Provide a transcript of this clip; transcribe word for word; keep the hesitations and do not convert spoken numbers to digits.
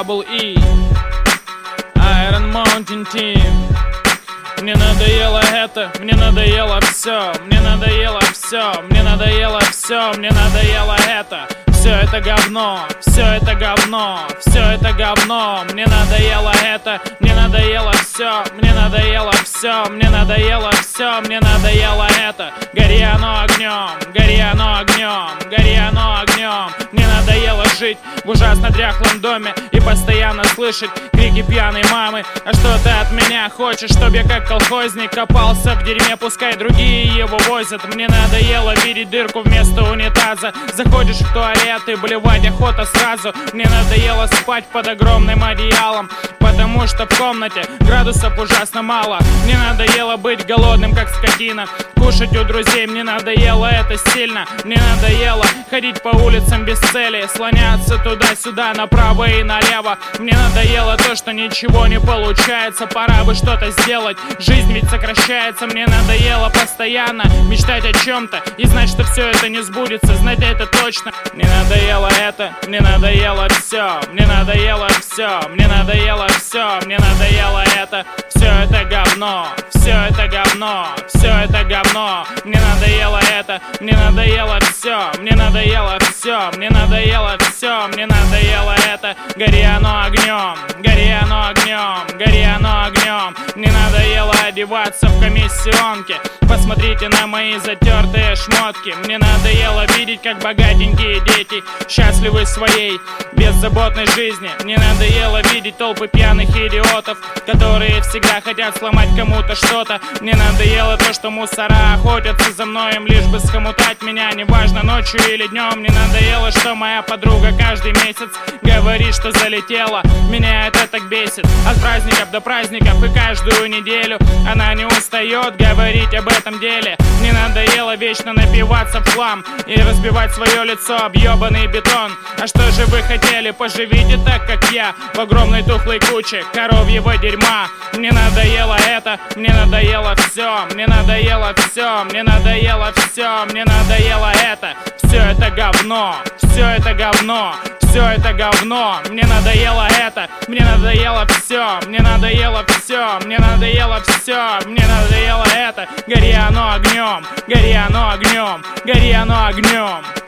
Double E, Iron Mountain Team. Мне надоело это, мне надоело все, мне надоело все, мне надоело все, мне надоело это. Все это говно, все это говно, все это говно. Мне надоело это, мне надоело все, мне надоело все, мне надоело все, мне надоело это. Гори оно огнем, гори оно огнем, гори оно огнем. Мне надоело жить в ужасно дряхлом доме и постоянно слышать крики пьяной мамы. А что ты от меня хочешь, чтоб я как колхозник копался в дерьме, пускай другие его возят. Мне надоело видеть дырку вместо унитаза. Заходишь в туалет и блевать охота сразу. Мне надоело спать под огромным одеялом, потому что в комнате градусов ужасно мало. Мне надоело быть голодным, как скотина, кушать у друзей. Мне надоело это сильно. Мне надоело ходить по улицам без цели, слоняться туда-сюда, направо и налево. Мне надоело то, что ничего не получается. Пора бы что-то сделать, жизнь ведь сокращается. Мне надоело постоянно мечтать о чем-то и знать, что все это не сбудется, знать это точно. Мне надоело это, мне надоело все, мне надоело все, мне надоело все, мне надоело это. Все это говно, все это говно, все это говно. Мне надоело это, мне надоело все, мне надоело все, мне надоело все, мне надоело это. Гори оно огнем, гори оно огнем, гори оно огнем. Мне надоело одеваться в комиссионке, посмотрите на мои затертые шмотки. Мне надоело видеть, как богатенькие дети счастливы своей беззаботной жизни. Мне надоело видеть толпы пьяных идиотов, которые всегда хотят сломать кому-то что-то. Мне надоело то, что мусора охотятся за мной, им лишь бы схомутать меня, неважно ночью или днем. Мне надоело, что моя подруга каждый месяц говорит, что залетела. Меня это так бесит. От праздников до праздников и каждую неделю она не устает говорить об этом деле. Мне надоело вечно напиваться в хлам и разбивать свое лицо об ёбаный бетон. А что же вы хотели? Поживите так, как я, в огромной тухлой куче коровьего дерьма. Мне надоело это, мне надоело все, мне надоело все, мне надоело все, мне надоело это. Все это говно, все это говно, все это говно. Мне надоело это, мне надоело все, мне надоело все, мне надоело все, мне надоело это. Гори оно огнем, гори оно огнем, гори оно огнем.